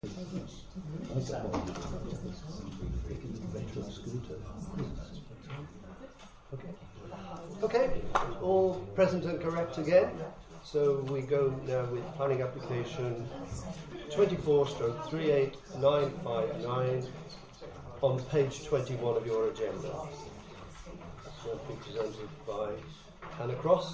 Okay, all present and correct again. So we go now with planning application 24/38959 on page 21 of your agenda. So it'll be presented by Hannah Cross.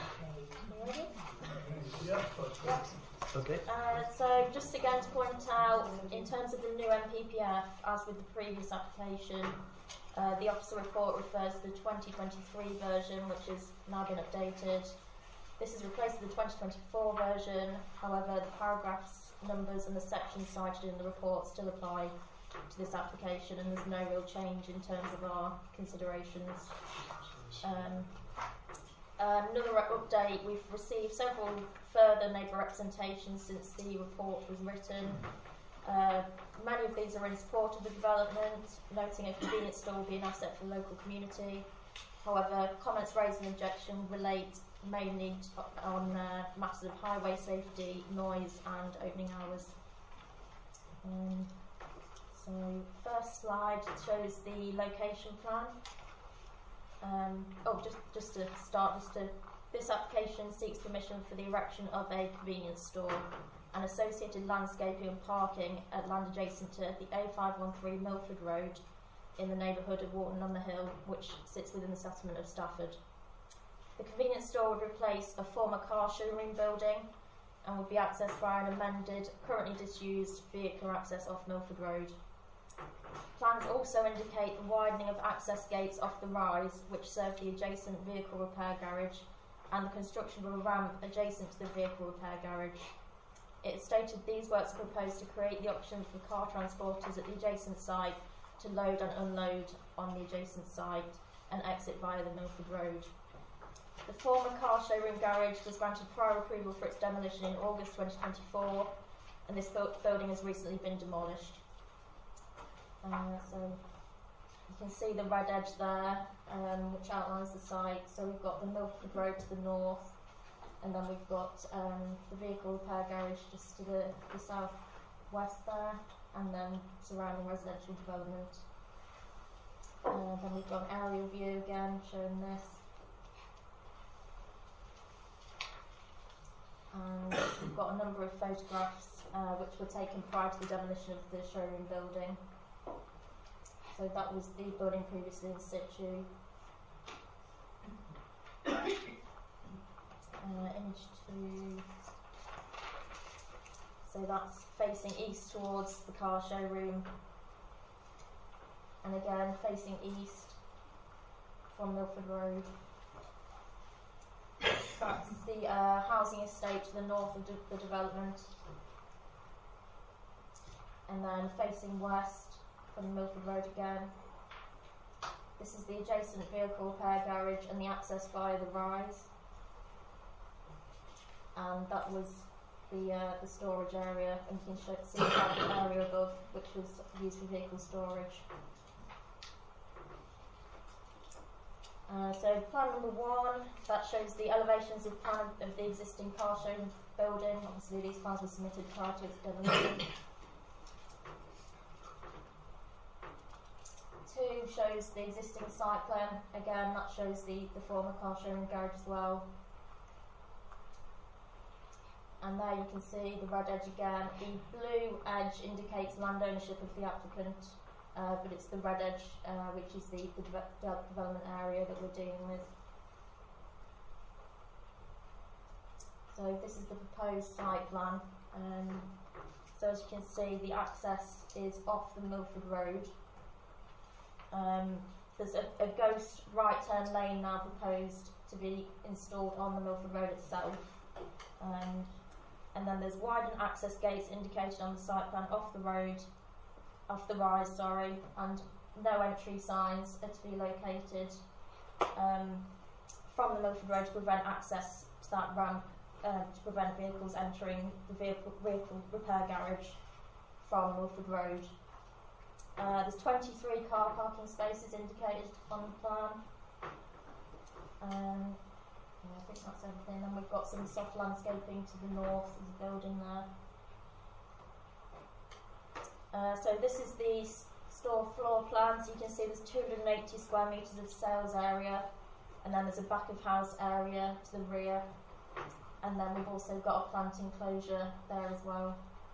Okay. So just again to point out, in terms of the new MPPF, as with the previous application, the officer report refers to the 2023 version, which has now been updated. This is replaced with the 2024 version. However, the paragraphs, numbers and the sections cited in the report still apply to this application, and there's no real change in terms of our considerations. Another update, we've received several further neighbour representations since the report was written. Many of these are in support of the development, noting a convenience store will be an asset for the local community. However, comments raised in objection relate mainly on matters of highway safety, noise and opening hours. So first slide shows the location plan. Just to start, this application seeks permission for the erection of a convenience store and associated landscaping and parking at land adjacent to the A513 Milford Road in the neighbourhood of Wharton-on-the-Hill, which sits within the settlement of Stafford. The convenience store would replace a former car showroom building and would be accessed by an amended, currently disused vehicular access off Milford Road. Plans also indicate the widening of access gates off the rise, which serve the adjacent vehicle repair garage, and the construction of a ramp adjacent to the vehicle repair garage. It is stated these works are proposed to create the option for car transporters at the adjacent site to load and unload on the adjacent site and exit via the Milford Road. The former car showroom garage was granted prior approval for its demolition in August 2024, and this building has recently been demolished. So you can see the red edge there, which outlines the site. So we've got the Milford Road to the north, and then we've got the vehicle repair garage just to the south west there, and then surrounding residential development. Then we've got an aerial view again showing this. And we've got a number of photographs which were taken prior to the demolition of the showroom building. So that was the building previously in situ. Image 2. So that's facing east towards the car showroom, and again facing east from Milford Road. That's the housing estate to the north of the development, and then facing west from Milford Road again. This is the adjacent vehicle repair garage and the access via the rise, and that was the storage area, and you can see the area above, which was used for vehicle storage. So plan number 1, that shows the elevations of plan of the existing car showroom building. Obviously these plans were submitted prior to its demolition. 2 shows the existing site plan. Again, that shows the former car showroom garage as well. And there you can see the red edge again. The blue edge indicates land ownership of the applicant, but it's the red edge which is the development area that we're dealing with. So this is the proposed site plan. So as you can see, the access is off the Milford Road. There's a ghost right turn lane now proposed to be installed on the Milford Road itself, and then there's widened access gates indicated on the site plan off the rise, and no entry signs are to be located from the Milford Road to prevent access to that ramp, to prevent vehicles entering the vehicle repair garage from Milford Road. There's 23 car parking spaces indicated on the plan. I think that's everything. And we've got some soft landscaping to the north of the building there. So this is the store floor plan. So you can see there's 280 square metres of sales area, and then there's a back of house area to the rear, and then we've also got a plant enclosure there as well.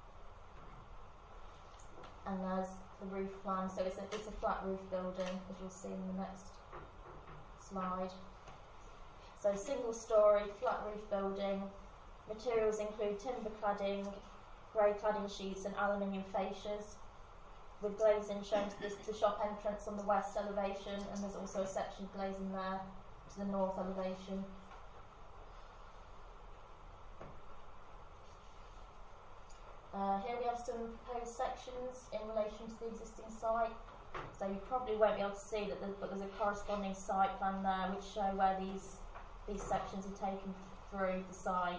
And there's the roof plan. So it's a flat roof building, as you'll see in the next slide. So single storey, flat roof building. Materials include timber cladding, grey cladding sheets and aluminium fascias, with glazing shown to the shop entrance on the west elevation, and there's also a section of glazing there to the north elevation. Here we have some proposed sections in relation to the existing site. So you probably won't be able to see that, but there's a corresponding site plan there which show where these sections are taken through the site.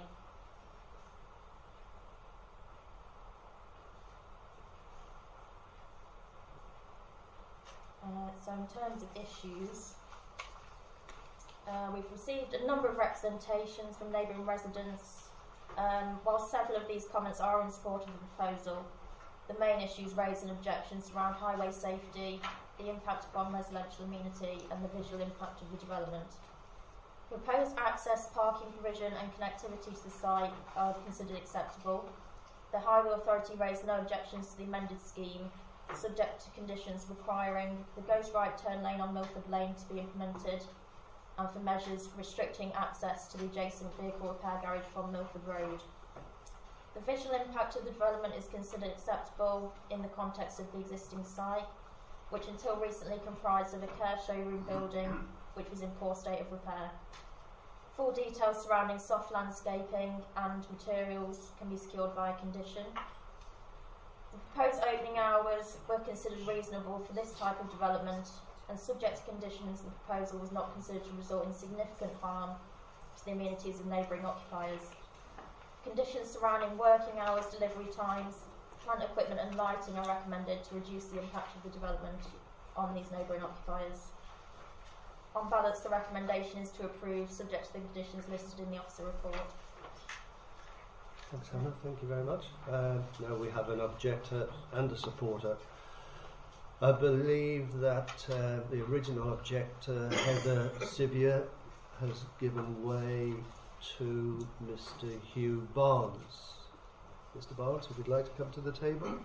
So in terms of issues, we've received a number of representations from neighbouring residents. While several of these comments are in support of the proposal, the main issues raised in objections surround highway safety, the impact upon residential amenity and the visual impact of the development. Proposed access, parking provision and connectivity to the site are considered acceptable. The Highway Authority raised no objections to the amended scheme, subject to conditions requiring the Goes Right turn lane on Milford Lane to be implemented, and for measures restricting access to the adjacent vehicle repair garage from Milford Road. The visual impact of the development is considered acceptable in the context of the existing site, which until recently comprised of a care showroom building which was in poor state of repair. Full details surrounding soft landscaping and materials can be secured via condition. The proposed opening hours were considered reasonable for this type of development, and subject to conditions, the proposal was not considered to result in significant harm to the amenities of neighbouring occupiers. Conditions surrounding working hours, delivery times, plant equipment and lighting are recommended to reduce the impact of the development on these neighbouring occupiers. On balance, the recommendation is to approve, subject to the conditions listed in the officer report. Thanks, Hannah. Thank you very much. Now we have an objector and a supporter. I believe that the original objector, Heather Sivier, has given way to Mr. Hugh Barnes. Mr. Barnes, if you'd like to come to the table.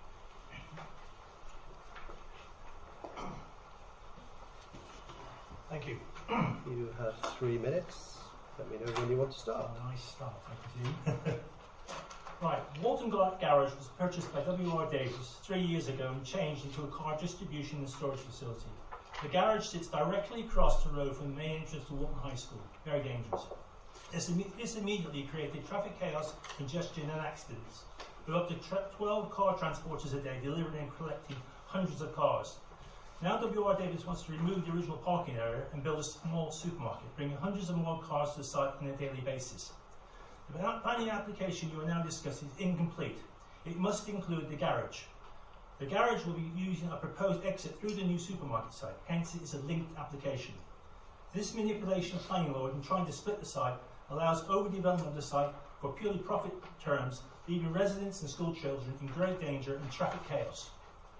Thank you. You have 3 minutes. Let me know when you want to start. Nice start, thank you. Right, Walton Garage was purchased by W.R. Davies 3 years ago and changed into a car distribution and storage facility. The garage sits directly across the road from the main entrance to Walton High School. Very dangerous. This immediately created traffic chaos, congestion and accidents, with up to 12 car transporters a day delivering and collecting hundreds of cars. Now W.R. Davies wants to remove the original parking area and build a small supermarket, bringing hundreds of more cars to the site on a daily basis. The planning application you are now discussing is incomplete. It must include the garage. The garage will be using a proposed exit through the new supermarket site, hence it is a linked application. This manipulation of planning law in trying to split the site allows overdevelopment of the site for purely profit terms, leaving residents and school children in great danger and traffic chaos.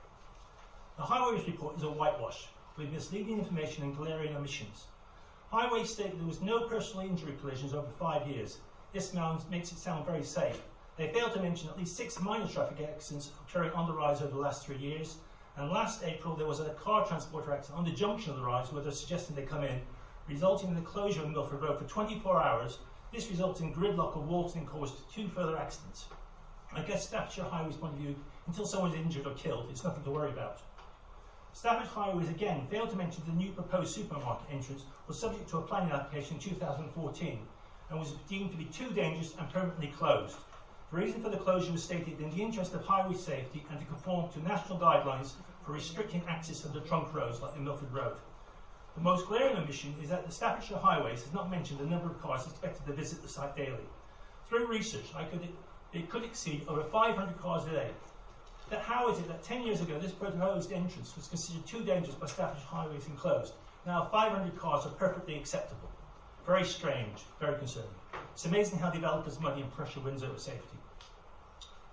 The Highways report is a whitewash, with misleading information and glaring omissions. Highways state there was no personal injury collisions over 5 years. This makes it sound very safe. They failed to mention at least 6 minor traffic accidents occurring on the rise over the last 3 years. And last April there was a car transporter accident on the junction of the rise where they're suggesting they come in, resulting in the closure of Milford Road for 24 hours. This resulted in gridlock of Walton and caused 2 further accidents. I guess Staffordshire Highways' point of view, until someone's injured or killed, it's nothing to worry about. Staffordshire Highways again failed to mention the new proposed supermarket entrance was subject to a planning application in 2014 and was deemed to be too dangerous and permanently closed. The reason for the closure was stated in the interest of highway safety and to conform to national guidelines for restricting access to the trunk roads like the Milford Road. The most glaring omission is that the Staffordshire Highways has not mentioned the number of cars expected to visit the site daily. Through research, it could exceed over 500 cars a day. How is it that 10 years ago this proposed entrance was considered too dangerous by Staffordshire Highways and closed? Now 500 cars are perfectly acceptable. Very strange, very concerning. It's amazing how developers' money and pressure wins over safety.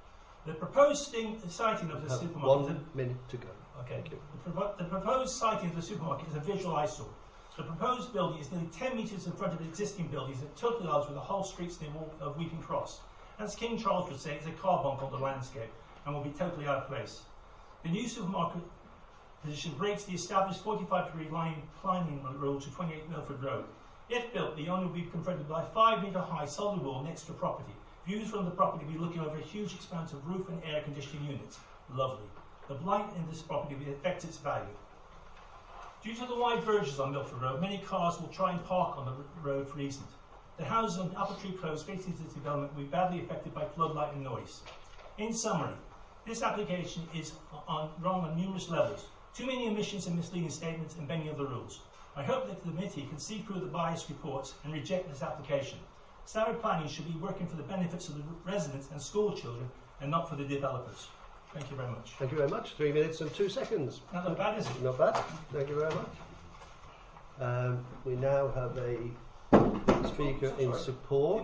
The proposed siting of the Have supermarket. 1 minute to go. Okay. Thank you. The proposed siting of the supermarket is a visual eyesore. The proposed building is nearly 10 metres in front of existing buildings and totally odds with the whole streets of Weeping Cross. As King Charles would say, it's a car bump on the landscape and will be totally out of place. The new supermarket position breaks the established 45-degree line planning rule to 28 Milford Road. If built, the owner will be confronted by a 5-metre-high solid wall next to property. Views from the property will be looking over a huge expanse of roof and air conditioning units. Lovely. The blight in this property will affect its value. Due to the wide verges on Milford Road, many cars will try and park on the road for easement. The houses on Apple Tree Close facing this development will be badly affected by floodlight and noise. In summary, this application is wrong on numerous levels. Too many omissions and misleading statements and bending of the rules. I hope that the committee can see through the biased reports and reject this application. Standard planning should be working for the benefits of the residents and school children and not for the developers. Thank you very much. Thank you very much. 3 minutes and 2 seconds. Not bad, is it? Not bad. Thank you very much. We now have a speaker in support.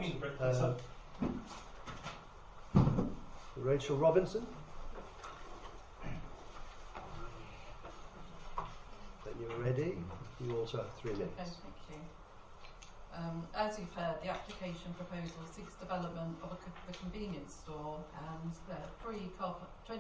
Rachel Robinson. When you're ready, you also have 3 minutes. Okay, thank you. As you've heard, the application proposal seeks development of the convenience store and 23 car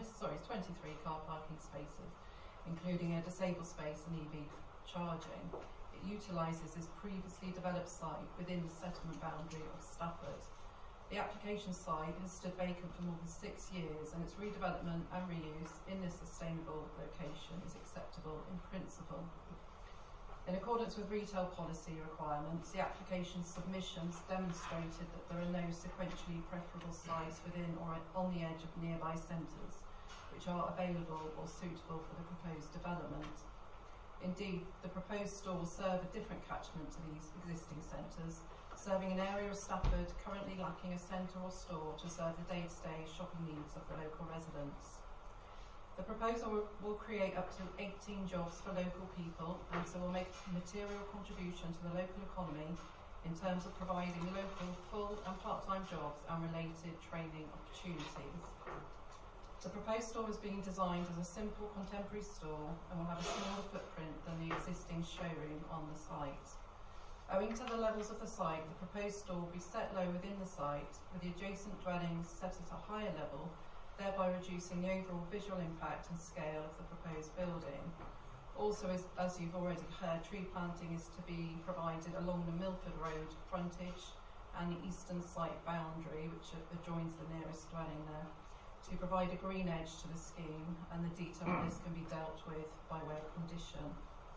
parking spaces, including a disabled space and EV charging. It utilises this previously developed site within the settlement boundary of Stafford. The application site has stood vacant for more than 6 years, and its redevelopment and reuse in this sustainable location is acceptable in principle. In accordance with retail policy requirements, the application submissions demonstrated that there are no sequentially preferable sites within or on the edge of nearby centres which are available or suitable for the proposed development. Indeed, the proposed store will serve a different catchment to these existing centres, serving an area of Stafford currently lacking a centre or store to serve the day-to-day shopping needs of the local residents. The proposal will create up to 18 jobs for local people, and so will make a material contribution to the local economy in terms of providing local full and part-time jobs and related training opportunities. The proposed store is being designed as a simple contemporary store and will have a smaller footprint than the existing showroom on the site. Owing to the levels of the site, the proposed store will be set low within the site, with the adjacent dwellings set at a higher level, thereby reducing the overall visual impact and scale of the proposed building. Also, as you've already heard, tree planting is to be provided along the Milford Road frontage and the eastern site boundary, which adjoins the nearest dwelling there, to provide a green edge to the scheme, and the detail of this can be dealt with by way of condition.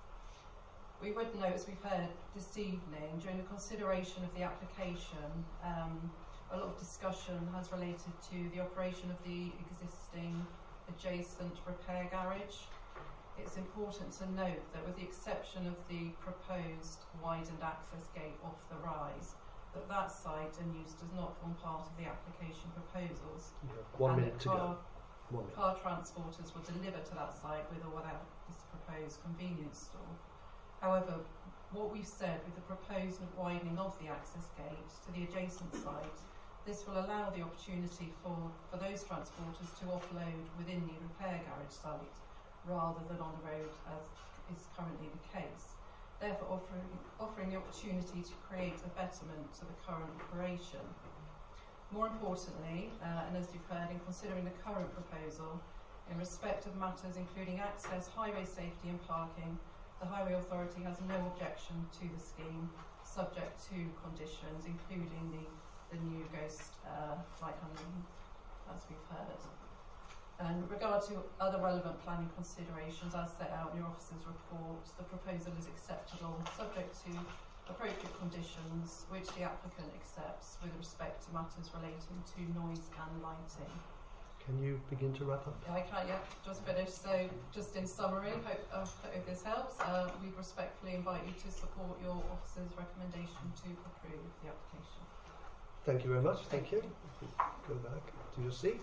We would note, as we've heard this evening, during the consideration of the application, a lot of discussion has related to the operation of the existing adjacent repair garage. It's important to note that with the exception of the proposed widened access gate off the rise, that site and use does not form part of the application proposals. 1 minute to go. Car transporters will deliver to that site with or without this proposed convenience store. However, what we've said with the proposed widening of the access gate to the adjacent site, this will allow the opportunity for those transporters to offload within the repair garage site rather than on the road as is currently the case, therefore offering the opportunity to create a betterment to the current operation. More importantly, and as you've heard, in considering the current proposal, in respect of matters including access, highway safety and parking, the Highway Authority has no objection to the scheme, subject to conditions including the new ghost light handling, as we've heard. And with regard to other relevant planning considerations as set out in your officer's report, the proposal is acceptable, subject to appropriate conditions which the applicant accepts with respect to matters relating to noise and lighting. Can you begin to wrap up? Yeah, I can, yeah, just finished. So just in summary, hope this helps. We respectfully invite you to support your officer's recommendation to approve the application. Thank you very much. Thank you. Go back to your seat.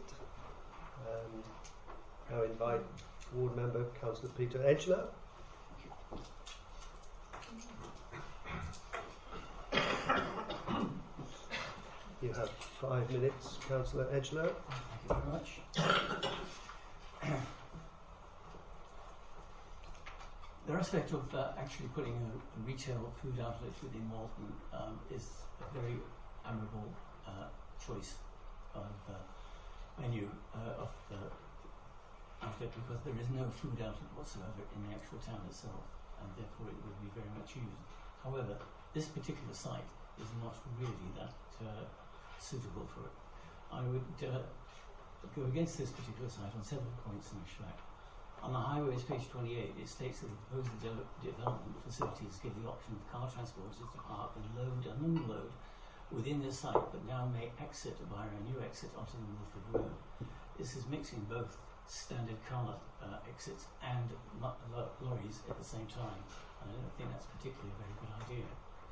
Now invite Ward Member Councillor Peter Edgelow. You have 5 minutes, Councillor Edgelow. you very much. The aspect of actually putting a retail food outlet within Walton is a very admirable choice of menu of outlet, because there is no food outlet whatsoever in the actual town itself, and therefore it would be very much used. However, this particular site is not really that suitable for it. I would go against this particular site on several points in fact. On the highways, page 28, it states that the proposed development facilities give the option of car transporters to park and load and unload within the site, but now may exit via a new exit onto the Milford Road. This is mixing both standard car exits and lorries at the same time, and I don't think that's particularly a very good idea.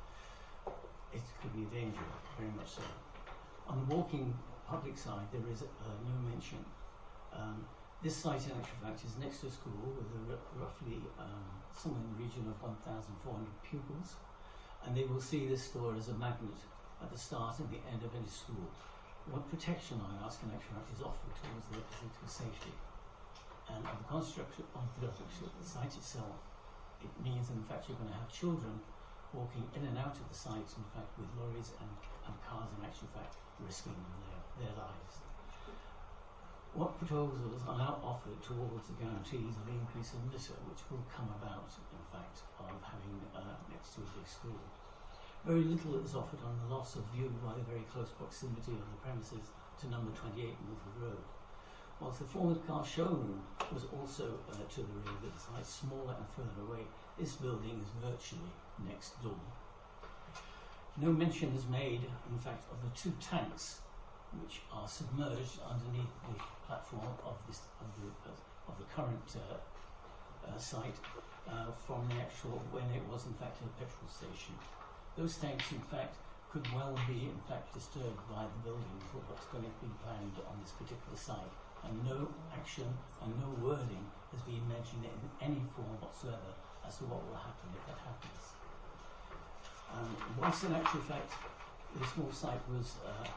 It could be a danger, very much so. On the walking public side, there is no mention. This site, in actual fact, is next to a school with roughly somewhere in the region of 1,400 pupils, and they will see this store as a magnet at the start and the end of any school. What protection, I ask, in actual fact, is offered towards their physical safety? And on the construction of the site itself, it means, in fact, you're going to have children walking in and out of the site, in fact, with lorries and cars, in actual fact, risking their lives. What proposals are now offered towards the guarantees of the increase in litter, which will come about, in fact, of having next to a big school? Very little is offered on the loss of view by the very close proximity of the premises to number 28 Milford Road. Whilst the former car showroom was also to the rear of the site, smaller and further away, this building is virtually next door. No mention is made, in fact, of the 2 tanks which are submerged underneath the platform of the current site from the actual, when it was in fact a petrol station. Those tanks, in fact, could well be in fact disturbed by the building for what's going to be planned on this particular site, and no action and no wording has been mentioned in any form whatsoever as to what will happen if that happens. Once in actual fact this small site was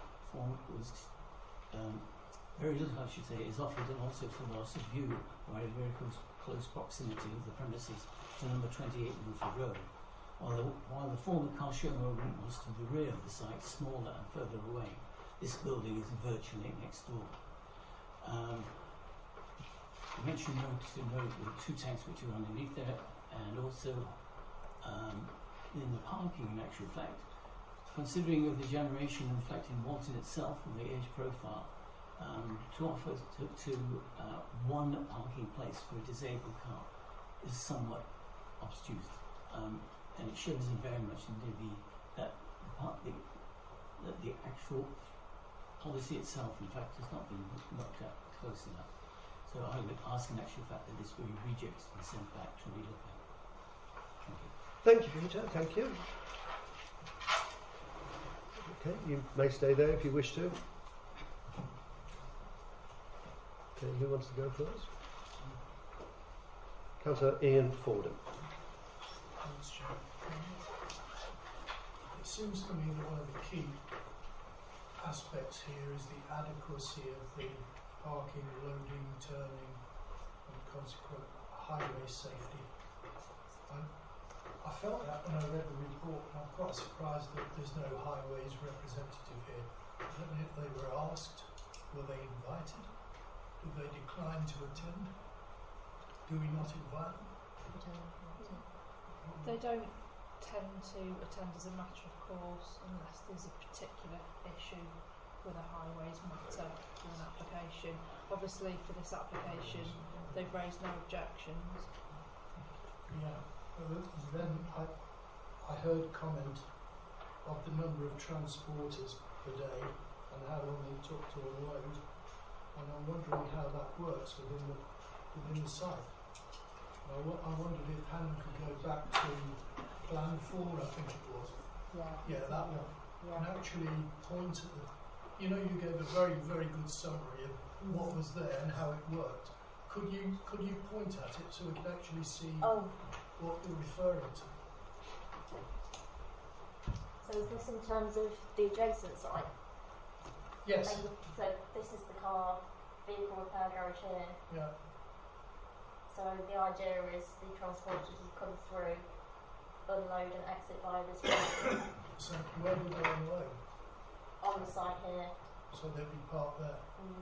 very little, I should say, is offered, and also for loss of view by a very close proximity of the premises to number 28 Milford Road. While the former car showroom was to the rear of the site, smaller and further away, this building is virtually next door. I mentioned the 2 tanks which are underneath there, and also in the parking, in actual fact, considering of the generation, in fact, in Walton itself and the age profile, to offer to one parking place for a disabled car is somewhat obtuse, and it shows in very much indeed that the actual policy itself, in fact, has not been looked at close enough. So I would ask, in actual fact, that this be rejected and sent back to relook at. Thank you. Thank you, Peter. Thank you. Okay, you may stay there if you wish to. Okay, who wants to go first? Councillor Ian Fordham. Thanks, Chair. It seems to me that one of the key aspects here is the adequacy of the parking, loading, turning, and consequent highway safety. I felt that when I read the report, and I'm quite surprised that there's no highways representative here. I don't know if they were asked, were they invited? Did they decline to attend? Do we not invite them? They don't tend to attend as a matter of course unless there's a particular issue with a highways matter with an application. Obviously for this application they've raised no objections. Yeah. Then I heard comment of the number of transporters per day and how long they took to unload, and I'm wondering how that works within the site. I wondered if Hannah could go back to Plan 4, I think it was. Yeah, that one. Yeah. And actually point at the. You know, you gave a very, very good summary of what was there and how it worked. Could you point at it so we could actually see what you're referring to? So is this in terms of the adjacent site? Yes. So this is the car vehicle repair garage here. Yeah. So the idea is the transporters will come through, unload and exit via this road So where would they unload? on the site here. So they'd be parked there.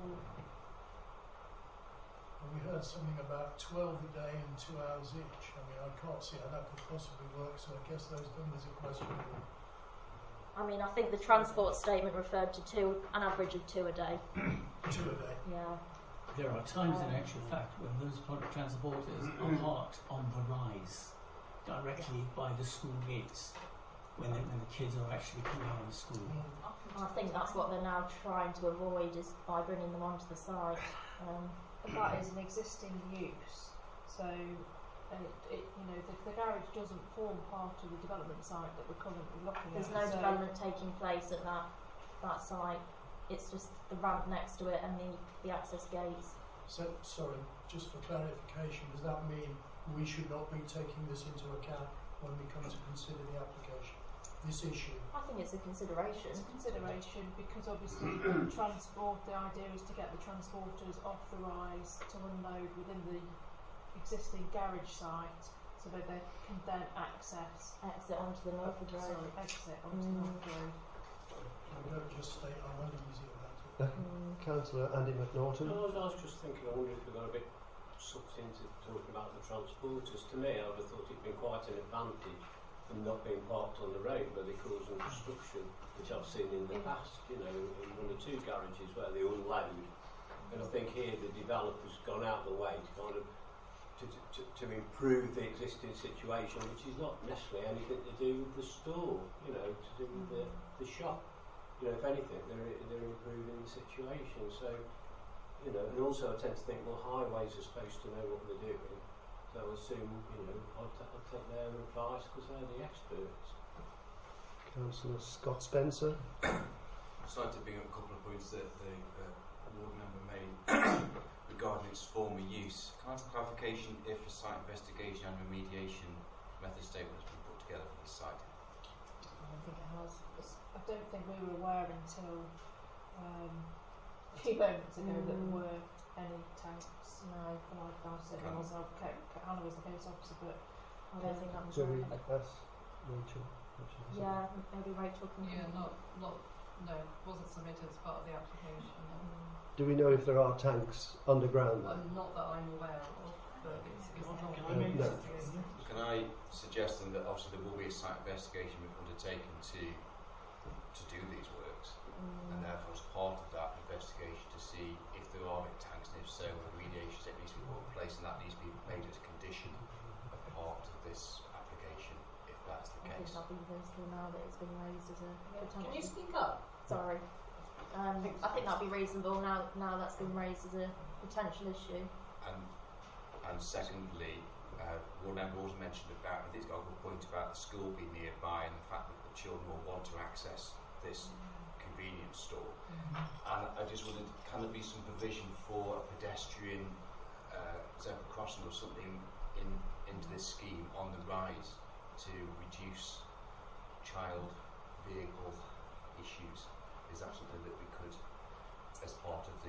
And we heard something about 12 a day and 2 hours each. I mean, I can't see how that could possibly work, so I guess those numbers are questionable. I mean, I think the transport statement referred to an average of 2 a day. 2 a day. Yeah. There are times, in actual fact, when those public transporters are parked on the rise, directly by the school gates, when the kids are actually coming out of school. I think that's what they're now trying to avoid, is by bringing them onto the site. But that is an existing use, so the garage doesn't form part of the development site that we're currently looking There's at. no development taking place at that site. It's just the ramp next to it and the access gates. So, sorry, just for clarification, does that mean we should not be taking this into account when we come to consider the application, this issue? I think it's a consideration. It's a consideration because obviously the idea is to get the transporters off the rise to unload within the existing garage site so that they can then Exit onto the Milford Road. exit onto Milford Road. We don't just state I'm uneasy about it. Councillor Andy McNaughton. No, I was just thinking, I wonder if we got a bit sucked into talking about the transporters. To me, I would have thought it'd been quite an advantage from not being parked on the road where they cause an obstruction, which I've seen in the past, in 1 or 2 garages where they unload. And I think here the developer's gone out of the way to kind of to improve the existing situation, which is not necessarily anything to do with the store, to do with the shop. If anything, they're improving the situation. So, and also I tend to think, well, highways are supposed to know what they're doing. So I assume, I'll take their advice because they're the experts. Councillor Scott Spencer. I'd like to bring up a couple of points that the ward member made regarding its former use. Can I have clarification if a site investigation and remediation method statement has been put together for this site? I don't think it has. I don't think we were aware until a few moments ago that there were any tanks. No, I've said myself, Hannah was the case officer, but I don't think that was Shall we right. ask Rachel? Yeah, maybe Rachel can. Yeah, no, wasn't submitted as part of the application. Do we know if there are tanks underground? Not that I'm aware of, but it's not. No. Can I suggest then that obviously there will be a site investigation undertaken to do these works, and therefore as part of that investigation to see if there are any tanks, and if so, remediation that needs to be put in place, and that needs to be made as a condition of part of this application, if that's the I think case. that'll be reasonable now that it's been raised as a potential. Can you speak up? Sorry. I think that'll be reasonable now that's been raised as a potential issue. And secondly, one member also mentioned about, I think it's got a good point about the school being nearby and the fact that the children will want to access this convenience store. And I just wondered, can there be some provision for a pedestrian zebra crossing or something into this scheme on the rise to reduce child vehicle issues? Is that something that we could, as part of the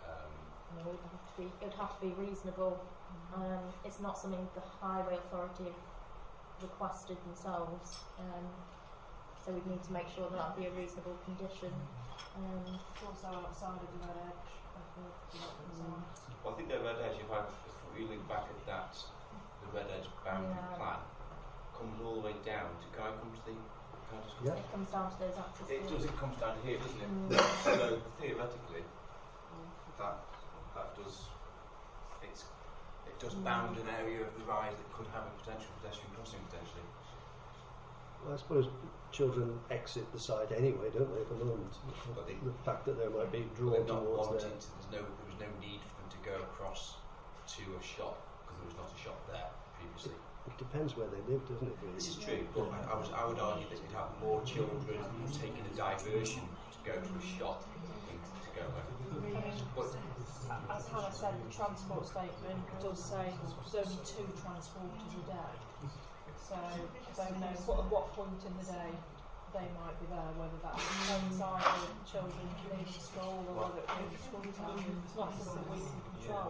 It'd have to be reasonable. It's not something the Highway Authority have requested themselves, so we'd need to make sure that that'd be a reasonable condition. it's also outside of the red edge of the development site. Well, I think the red edge, if we look back at that, the red edge boundary plan comes all the way down to, can I come to the, Yeah. It comes down to those access it points. comes down here, doesn't it? So theoretically, that does, it does bound an area of the rise that could have a potential pedestrian crossing potentially. Well, I suppose children exit the site anyway, don't they, at the moment? But they- The fact that they might be But drawn they're not towards wanting there. there was no need for them to go across to a shop because there was not a shop there previously. It depends where they live, doesn't it, really? This is true, but I would argue that we'd have more children taking a diversion to go to a shop than to go home. But As Hannah said, the transport statement does say there's only 2 transporters a day. So I don't know at what point in the day they might be there, whether that's inside the children leaving school or whether it be school time. It's not something we can control.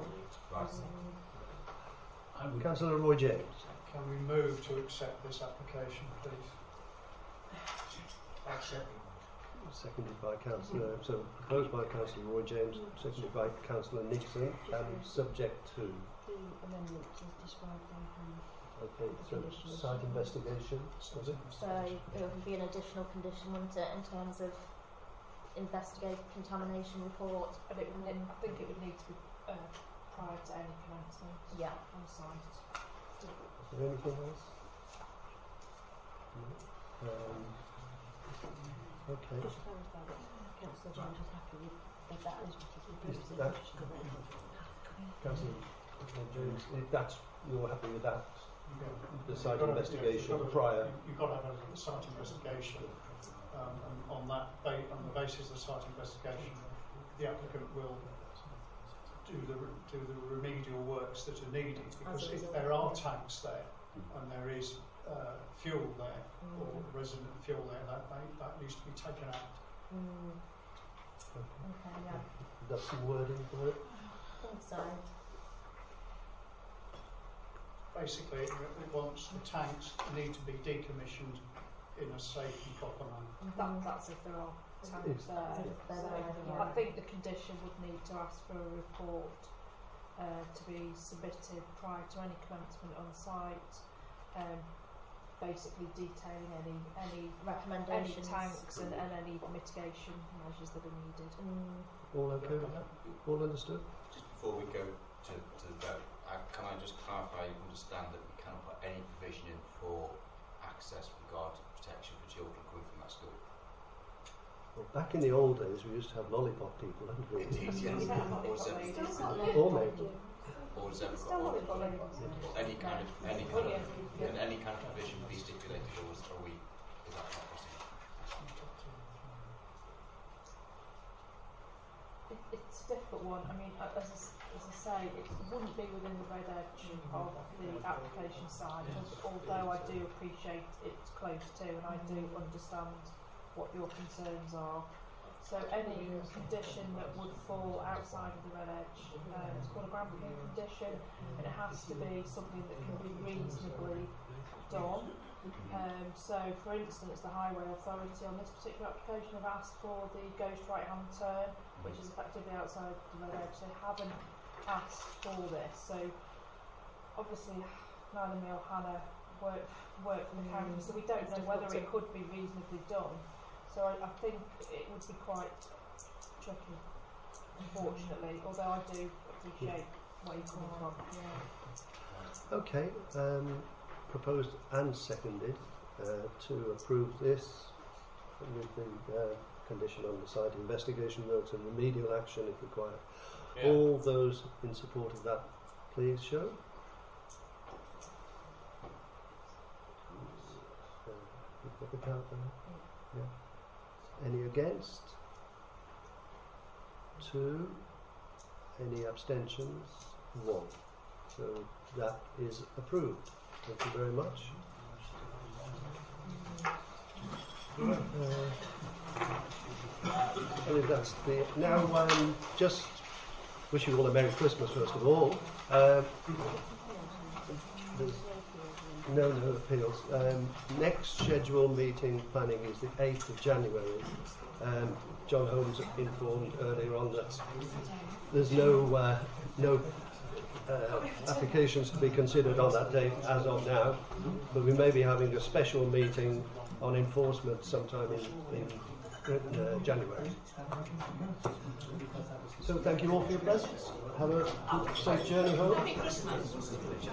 I would Councillor Roy James. Can we move to accept this application, please? Seconded by Councillor, so proposed by Councillor Roy James, seconded by Councillor Nixon, and subject to. The amendment is described there. Okay, so site investigation, was it? So it would be an additional condition, wouldn't it, in terms of investigate contamination report. And it would, I think it would need to be prior to any commencement Yeah. on site. Is there anything else? No. Okay. Just clarify that Councillor James is happy with that as what is proposed. Is that- Councillor James, if that's, you're happy with that? The site investigation prior? You've got to have a site investigation, and on the basis of the site investigation, the applicant will do the remedial works that are needed, because if there are tanks there and there is fuel there or resident fuel there, that needs to be taken out. Okay, yeah. That's some wording for it? I think so. Basically, it wants the tanks need to be decommissioned in a safe and proper manner. That's if there are tanks there. If they're So there, I think the condition would need to ask for a report to be submitted prior to any commencement on site, basically detailing any Recommendations. tanks and any mitigation measures that are needed. All okay with that? All understood? Just before we go to the vote, can I just clarify, you understand that we cannot put any provision in for access with regard to protection for children coming from that school? Well, back in the old days, we used to have lollipop people, hadn't we? Indeed, yes. Or does every- All made. or does every- Still or- lollipop ladies. any kind of can any kind of provision be stipulated, or is that not possible? It's a difficult one. I mean, as I say, it wouldn't be within the red edge of the application side, although I do appreciate it's close to, and I do understand what your concerns are. So any condition that would fall outside of the red edge, it's called a ground plan condition, and it has to be something that can be reasonably done. So, for instance, the Highway Authority on this particular application have asked for the ghost right-hand turn, which is effectively outside the red edge. They haven't asked for this. So, obviously, neither me or Hannah work for the county, so we don't know whether it could be reasonably done. So I think it would be quite tricky, unfortunately, although I do appreciate where you're coming from. Yeah. Okay, proposed and seconded to approve this with the condition on the site investigation works and remedial action if required. Yeah. All those in support of that, please show. You've got the count there? Yeah. Any against? 2. Any abstentions? 1. So that is approved. Thank you very much. I believe that's the. Now, just wish you all a Merry Christmas first of all. There's no appeals. Next scheduled meeting planning is the 8th of January. John Holmes informed earlier on that there's no applications to be considered on that date as of now, but we may be having a special meeting on enforcement sometime in January. So thank you all for your presence. Have a safe journey home.